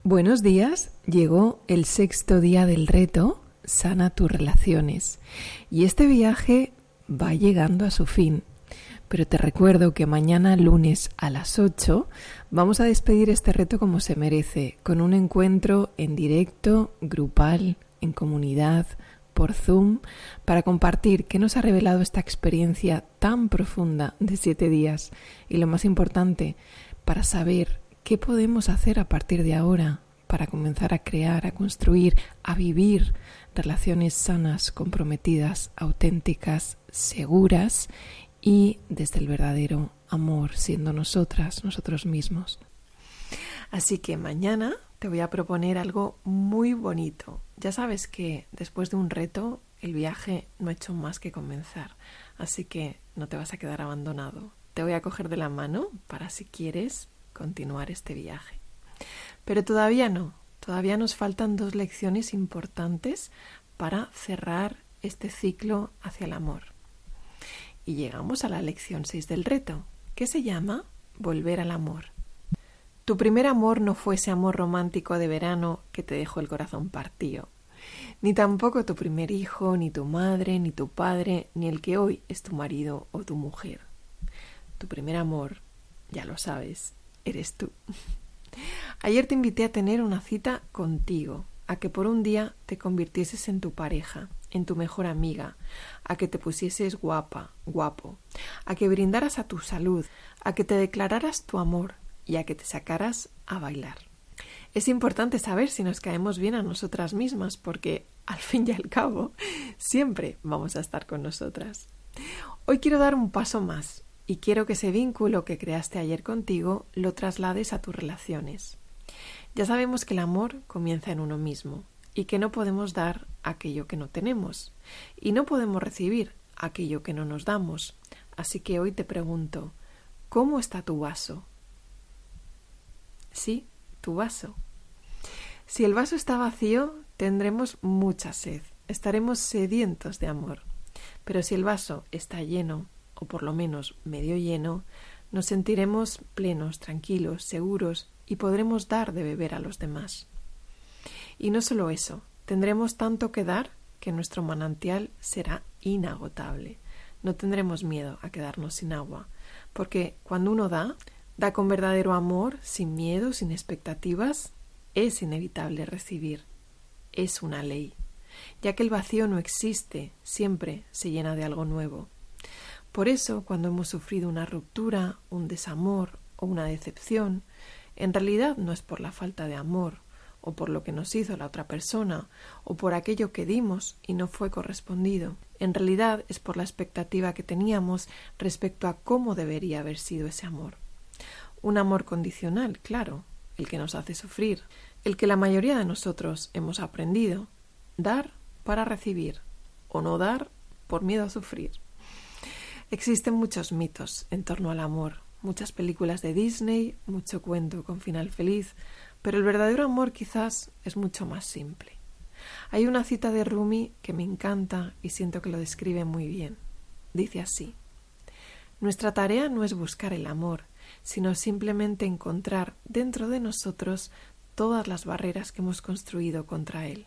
Buenos días, llegó el 6º día del reto Sana tus relaciones y este viaje va llegando a su fin. Pero te recuerdo que mañana lunes a las 8 vamos a despedir este reto como se merece, con un encuentro en directo, grupal, en comunidad, por Zoom, para compartir qué nos ha revelado esta experiencia tan profunda de 7 días y lo más importante, para saber qué podemos hacer a partir de ahora para comenzar a crear, a construir, a vivir relaciones sanas, comprometidas, auténticas, seguras y desde el verdadero amor, siendo nosotros mismos. Así que mañana te voy a proponer algo muy bonito. Ya sabes que después de un reto el viaje no ha hecho más que comenzar, así que no te vas a quedar abandonado. Te voy a coger de la mano para, si quieres, continuar este viaje. Pero todavía nos faltan 2 lecciones importantes para cerrar este ciclo hacia el amor. Y llegamos a la lección 6 del reto, que se llama Volver al amor. Tu primer amor no fue ese amor romántico de verano que te dejó el corazón partido, ni tampoco tu primer hijo, ni tu madre, ni tu padre, ni el que hoy es tu marido o tu mujer. Tu primer amor, ya lo sabes, eres tú. Ayer te invité a tener una cita contigo, a que por un día te convirtieses en tu pareja, en tu mejor amiga, a que te pusieses guapa, guapo, a que brindaras a tu salud, a que te declararas tu amor y a que te sacaras a bailar. Es importante saber si nos caemos bien a nosotras mismas porque, al fin y al cabo, siempre vamos a estar con nosotras. Hoy quiero dar un paso más. Y quiero que ese vínculo que creaste ayer contigo lo traslades a tus relaciones. Ya sabemos que el amor comienza en uno mismo y que no podemos dar aquello que no tenemos y no podemos recibir aquello que no nos damos. Así que hoy te pregunto, ¿cómo está tu vaso? Sí, tu vaso. Si el vaso está vacío, tendremos mucha sed, estaremos sedientos de amor. Pero si el vaso está lleno, o por lo menos medio lleno, nos sentiremos plenos, tranquilos, seguros y podremos dar de beber a los demás. Y no solo eso, tendremos tanto que dar que nuestro manantial será inagotable. No tendremos miedo a quedarnos sin agua, porque cuando uno da con verdadero amor, sin miedo, sin expectativas, es inevitable recibir. Es una ley, ya que el vacío no existe, siempre se llena de algo nuevo. Por eso, cuando hemos sufrido una ruptura, un desamor o una decepción, en realidad no es por la falta de amor, o por lo que nos hizo la otra persona, o por aquello que dimos y no fue correspondido. En realidad es por la expectativa que teníamos respecto a cómo debería haber sido ese amor. Un amor condicional, claro, el que nos hace sufrir, el que la mayoría de nosotros hemos aprendido. Dar para recibir, o no dar por miedo a sufrir. Existen muchos mitos en torno al amor, muchas películas de Disney, mucho cuento con final feliz, pero el verdadero amor quizás es mucho más simple. Hay una cita de Rumi que me encanta y siento que lo describe muy bien. Dice así: nuestra tarea no es buscar el amor, sino simplemente encontrar dentro de nosotros todas las barreras que hemos construido contra él.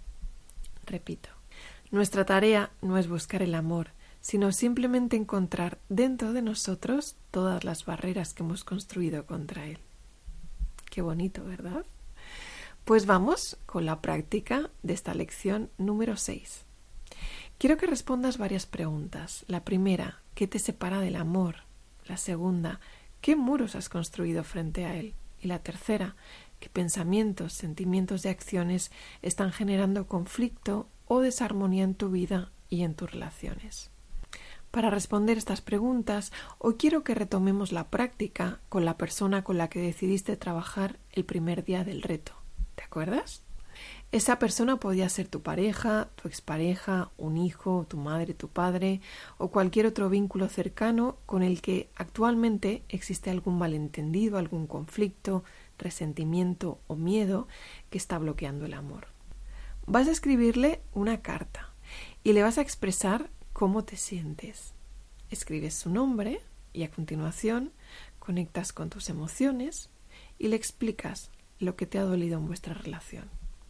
Repito, nuestra tarea no es buscar el amor, sino simplemente encontrar dentro de nosotros todas las barreras que hemos construido contra él. Qué bonito, ¿verdad? Pues vamos con la práctica de esta lección número 6. Quiero que respondas varias preguntas. La primera, ¿qué te separa del amor? La segunda, ¿qué muros has construido frente a él? Y la tercera, ¿qué pensamientos, sentimientos y acciones están generando conflicto o desarmonía en tu vida y en tus relaciones? Para responder estas preguntas, hoy quiero que retomemos la práctica con la persona con la que decidiste trabajar el primer día del reto. ¿Te acuerdas? Esa persona podía ser tu pareja, tu expareja, un hijo, tu madre, tu padre o cualquier otro vínculo cercano con el que actualmente existe algún malentendido, algún conflicto, resentimiento o miedo que está bloqueando el amor. Vas a escribirle una carta y le vas a expresar cómo te sientes. Escribes su nombre y a continuación conectas con tus emociones y le explicas lo que te ha dolido en vuestra relación.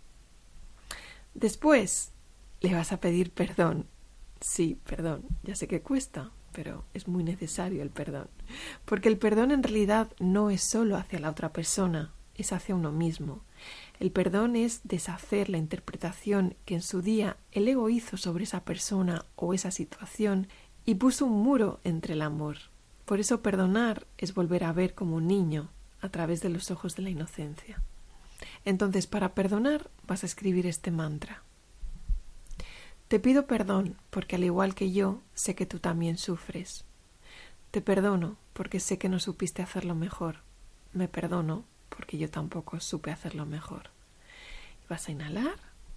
Después le vas a pedir perdón. Sí, perdón, ya sé que cuesta, pero es muy necesario el perdón. Porque el perdón en realidad no es solo hacia la otra persona, es hacia uno mismo. El perdón es deshacer la interpretación que en su día el ego hizo sobre esa persona o esa situación y puso un muro entre el amor. Por eso perdonar es volver a ver como un niño a través de los ojos de la inocencia. Entonces, para perdonar vas a escribir este mantra. Te pido perdón porque al igual que yo sé que tú también sufres. Te perdono porque sé que no supiste hacerlo mejor. Me perdono porque yo tampoco supe hacerlo mejor. Y vas a inhalar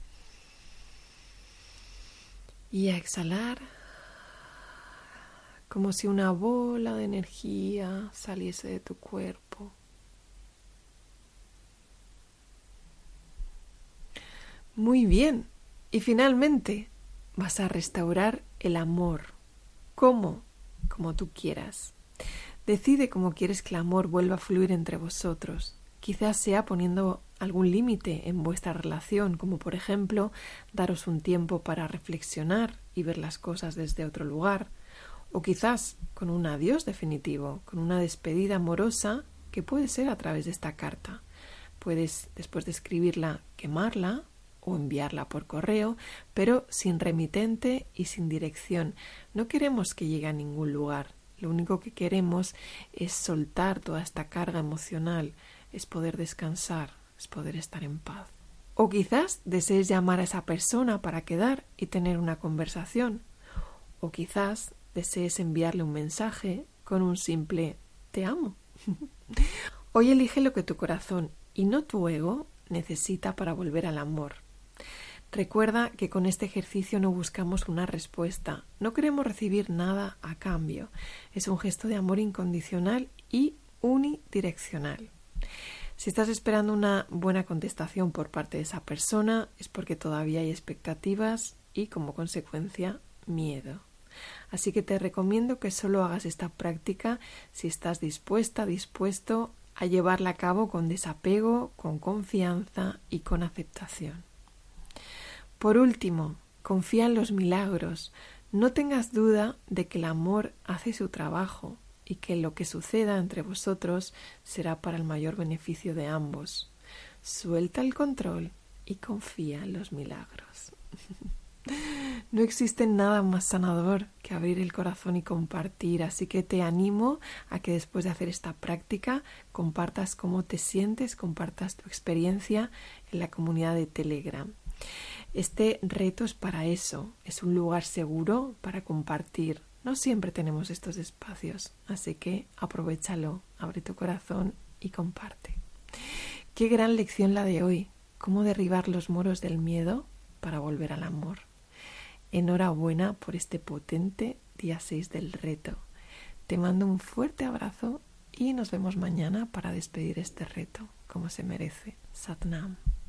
y a exhalar como si una bola de energía saliese de tu cuerpo. Muy bien. Y finalmente vas a restaurar el amor. ¿Cómo? Como tú quieras. Decide cómo quieres que el amor vuelva a fluir entre vosotros. Quizás sea poniendo algún límite en vuestra relación, como por ejemplo daros un tiempo para reflexionar y ver las cosas desde otro lugar, o quizás con un adiós definitivo, con una despedida amorosa que puede ser a través de esta carta. Puedes, después de escribirla, quemarla o enviarla por correo, pero sin remitente y sin dirección. No queremos que llegue a ningún lugar. Lo único que queremos es soltar toda esta carga emocional, es poder descansar, es poder estar en paz. O quizás desees llamar a esa persona para quedar y tener una conversación. O quizás desees enviarle un mensaje con un simple «te amo». Hoy elige lo que tu corazón y no tu ego necesita para volver al amor. Recuerda que con este ejercicio no buscamos una respuesta, no queremos recibir nada a cambio. Es un gesto de amor incondicional y unidireccional. Si estás esperando una buena contestación por parte de esa persona, es porque todavía hay expectativas y, como consecuencia, miedo. Así que te recomiendo que solo hagas esta práctica si estás dispuesto a llevarla a cabo con desapego, con confianza y con aceptación. Por último, confía en los milagros. No tengas duda de que el amor hace su trabajo y que lo que suceda entre vosotros será para el mayor beneficio de ambos. Suelta el control y confía en los milagros. No existe nada más sanador que abrir el corazón y compartir, así que te animo a que después de hacer esta práctica compartas cómo te sientes, compartas tu experiencia en la comunidad de Telegram. Este reto es para eso, es un lugar seguro para compartir. No siempre tenemos estos espacios, así que aprovéchalo, abre tu corazón y comparte. Qué gran lección la de hoy, cómo derribar los muros del miedo para volver al amor. Enhorabuena por este potente día 6 del reto. Te mando un fuerte abrazo y nos vemos mañana para despedir este reto, como se merece. Sat Nam.